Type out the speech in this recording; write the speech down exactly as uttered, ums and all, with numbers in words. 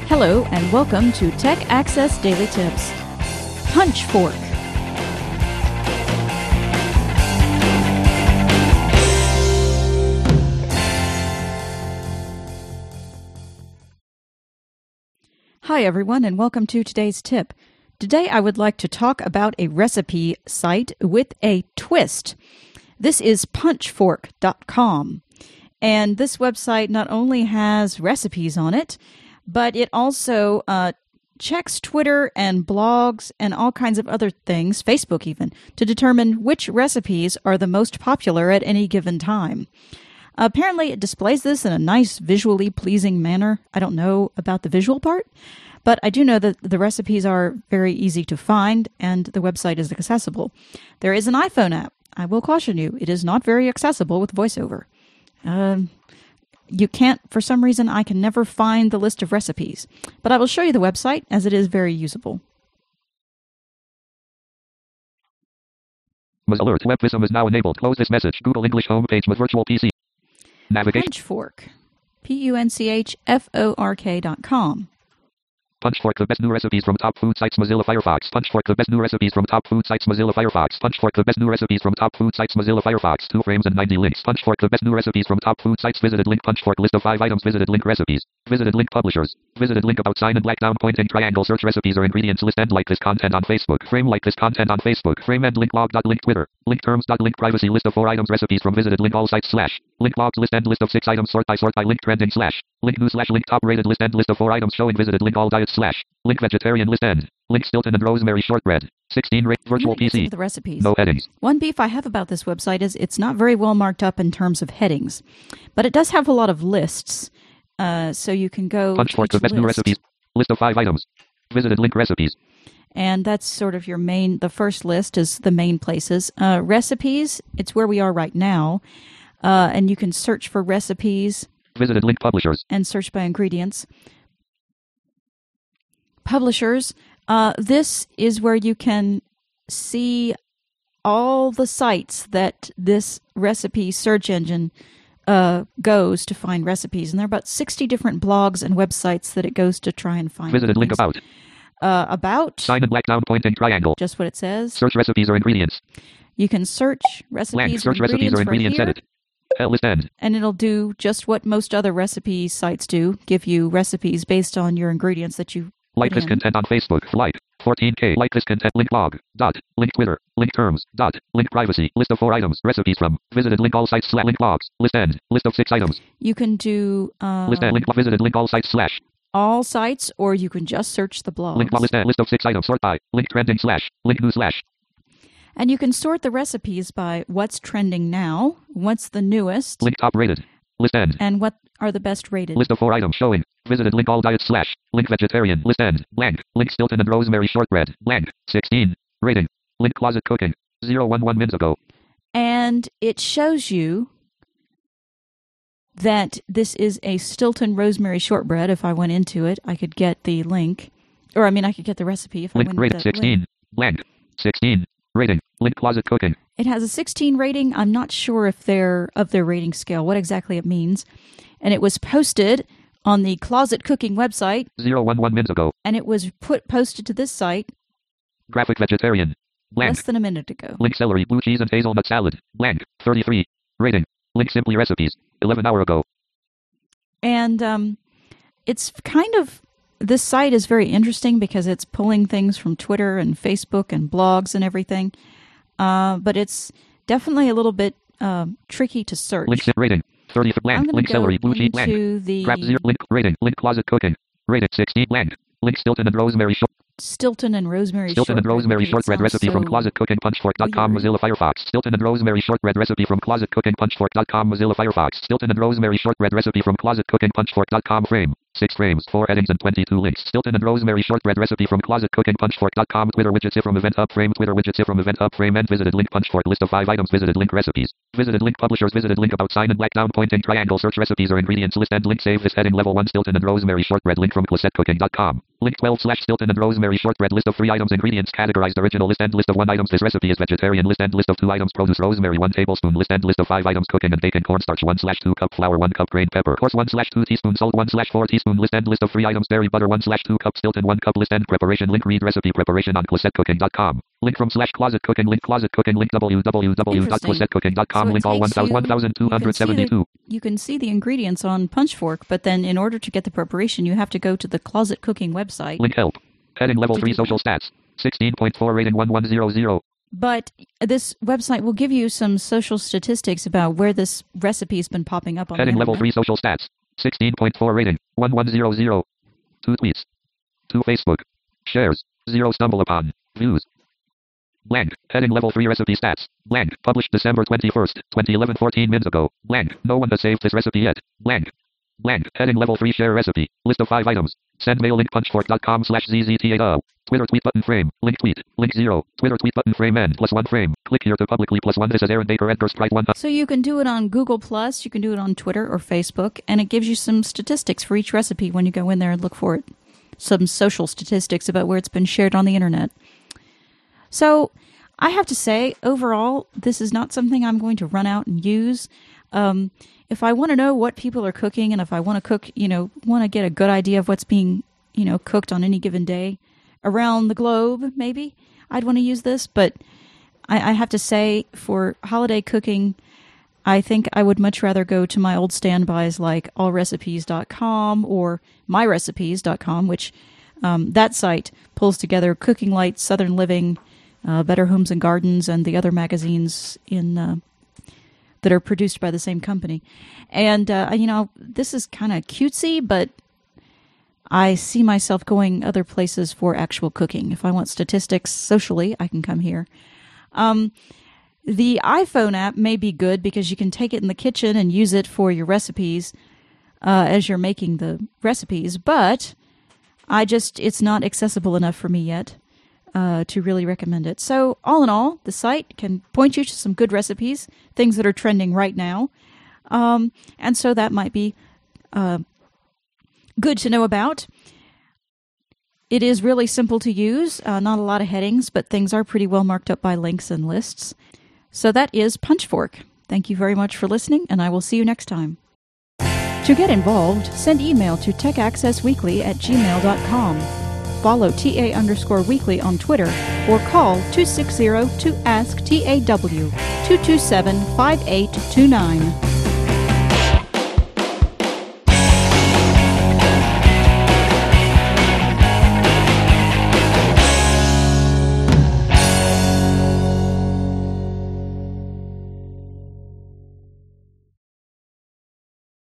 Hello and welcome to Tech Access Daily Tips. Punchfork. Hi everyone and welcome to today's tip. Today I would like to talk about a recipe site with a twist. This is punchfork dot com. And this website not only has recipes on it, but it also uh, checks Twitter and blogs and all kinds of other things, Facebook even, to determine which recipes are the most popular at any given time. Apparently, it displays this in a nice, visually pleasing manner. I don't know about the visual part, but I do know that the recipes are very easy to find and the website is accessible. There is an iPhone app. I will caution you, it is not very accessible with VoiceOver. Um... You can't, for some reason, I can never find the list of recipes. But I will show you the website, as it is very usable. Alert, WebVisum is now enabled. Close this message. Google English homepage with virtual P C. Navigation. Punchfork. P U N C H F O R K dot com. Punchfork, the best new recipes from top food sites Mozilla Firefox. Punchfork, the best new recipes from top food sites Mozilla Firefox. Punchfork, the best new recipes from top food sites Mozilla Firefox. Two frames and ninety links. Punchfork, the best new recipes from top food sites. Visited link. Punchfork, list of five items. Visited link recipes. Visited link publishers. Visited link about sign and black down pointing triangle. Search recipes or ingredients list and like this content on Facebook. Frame like this content on Facebook. Frame and link log dot link Twitter. Link terms dot link privacy list of four items recipes from visited link all sites slash. Link logs list and list of six items sort by sort by link trending slash. Link news slash link top rated list and list of four items showing visited link all diets slash. Link vegetarian list end. Link Stilton and rosemary shortbread. sixteen rate virtual P C. The recipes. No headings. One beef I have about this website is it's not very well marked up in terms of headings, but it does have a lot of lists, uh, so you can go Punchfork, the best list. new recipes. List of five items. Visited link recipes. And that's sort of your main, the first list is the main places. Uh, recipes, it's where we are right now, uh, and you can search for recipes. Visited link publishers. And search by ingredients. Publishers, uh, this is where you can see all the sites that this recipe search engine uh, goes to find recipes. And there are about sixty different blogs and websites that it goes to try and find. Visited link about. Uh, about. Sign and black down pointing triangle. Just what it says. Search recipes or ingredients. You can search recipes Blank. Search or ingredients recipes or ingredients right edit. Hell list end. And it'll do just what most other recipe sites do, give you recipes based on your ingredients that you Like this content on Facebook. Like fourteen K. Like this content. Link log. Dot. Link Twitter. Link terms. Dot. Link privacy. List of four items. Recipes from. Visited link all sites slash link logs. List end. List of six items. You can do uh, list end. Link visited link all sites slash. all sites, or you can just search the blogs. Link list end. List of six items. Sort by. Link trending slash. Link news slash. And you can sort the recipes by what's trending now, what's the newest, link top rated. List end. And what are the best rated. List of four items showing. Visited link all diets slash. Link vegetarian. List end. Blank. Link Stilton and rosemary shortbread. Blank. sixteen. Rating. Link closet cooking. zero one one minutes ago. And it shows you that this is a Stilton rosemary shortbread. If I went into it, I could get the link. Or, I mean, I could get the recipe if link I went rate into sixteen. Link. Blank. sixteen. Rating. Link closet cooking. It has a sixteen rating. I'm not sure if they're of their rating scale, what exactly it means. And it was posted on the Closet Cooking website. zero one one minutes ago. And it was put posted to this site. Graphic vegetarian. Blank. Less than a minute ago. Link celery, blue cheese and hazelnut salad. Blank. thirty-three. Rating. Link simply recipes. eleven hour ago. And um, it's kind of... This site is very interesting because it's pulling things from Twitter and Facebook and blogs and everything. Uh, but it's definitely a little bit uh, tricky to search. Link rating. thirty for blank. Link celery. Blue cheese blank. The Grab zero. Link rating. Link closet cooking. Rating sixteen blank. Link Stilton and rosemary short. Stilton and rosemary Stilton shortbread. and rosemary shortbread recipe so from closet cooking punchfork dot com Mozilla Firefox. Stilton and rosemary shortbread recipe from closet cooking punchfork dot com Mozilla Firefox. Stilton and rosemary shortbread recipe from closet cooking punchfork dot com frame. Six frames, four headings and twenty-two links. Stilton and rosemary shortbread recipe from closet cooking punchfork dot com Twitter widgets from event up frame. Twitter widgets from event up frame and visited link punchfork list of five items visited link recipes. visited link, publishers visited link, about sign and black down pointing triangle, search recipes or ingredients list and link, save this heading, level one, Stilton and rosemary shortbread, link from clisette cooking dot com. Link twelve slash Stilton and rosemary shortbread, list of three items, ingredients categorized, original list and list of one items, this recipe is vegetarian, list and list of two items, produce rosemary one tablespoon, list and list of five items, cooking and baking cornstarch one slash two cup flour one cup grain pepper coarse one slash two teaspoon salt one slash four teaspoon, list and list of three items, dairy butter one slash two cup Stilton one cup, list and preparation link, read recipe preparation on clisette cooking dot com. Link from slash closet cooking, link closet cooking, link w w w dot clisette cooking dot com, So it link all takes you- one thousand two hundred seventy-two. You can see the ingredients on Punchfork, but then in order to get the preparation, you have to go to the Closet Cooking website. Link help. Heading level To three do social stats. sixteen point four rating one one zero zero. But this website will give you some social statistics about where this recipe has been popping up on Heading the level internet. three social stats. sixteen point four rating one one zero zero. Two tweets. Two Facebook. Shares. Zero stumble upon. Views. Blank. Heading level three recipe stats. Blank. Published December twenty-first, twenty eleven, fourteen minutes ago. Blank. No one has saved this recipe yet. Blank. Blank. Heading level three share recipe. List of five items. Send mail link punchfork dot com slash Z Z T A. Twitter tweet button frame. Link tweet. Link zero. Twitter tweet button frame end plus one frame. Click here to publicly plus one. This is Aaron Baker Edgar Sprite one. So you can do it on Google Plus, you can do it on Twitter or Facebook, and it gives you some statistics for each recipe when you go in there and look for it. Some social statistics about where it's been shared on the internet. So I have to say, overall, this is not something I'm going to run out and use. Um, if I want to know what people are cooking, and if I want to cook, you know, want to get a good idea of what's being, you know, cooked on any given day around the globe, maybe I'd want to use this. But I, I have to say, for holiday cooking, I think I would much rather go to my old standbys like all recipes dot com or my recipes dot com, which um, that site pulls together Cooking Light, Southern Living, uh, Better Homes and Gardens, and the other magazines in uh, that are produced by the same company. And, uh, you know, this is kind of cutesy, but I see myself going other places for actual cooking. If I want statistics socially, I can come here. Um, the iPhone app may be good because you can take it in the kitchen and use it for your recipes uh, as you're making the recipes, but I just, it's not accessible enough for me yet uh, to really recommend it. So all in all, the site can point you to some good recipes, things that are trending right now. Um, and so that might be uh, good to know about. It is really simple to use, uh, not a lot of headings, but things are pretty well marked up by links and lists. So that is Punchfork. Thank you very much for listening, and I will see you next time. To get involved, send email to techaccessweekly at gmail dot com. Follow T A underscore weekly on Twitter, or call two six zero two ask T A W two two seven five eight two nine.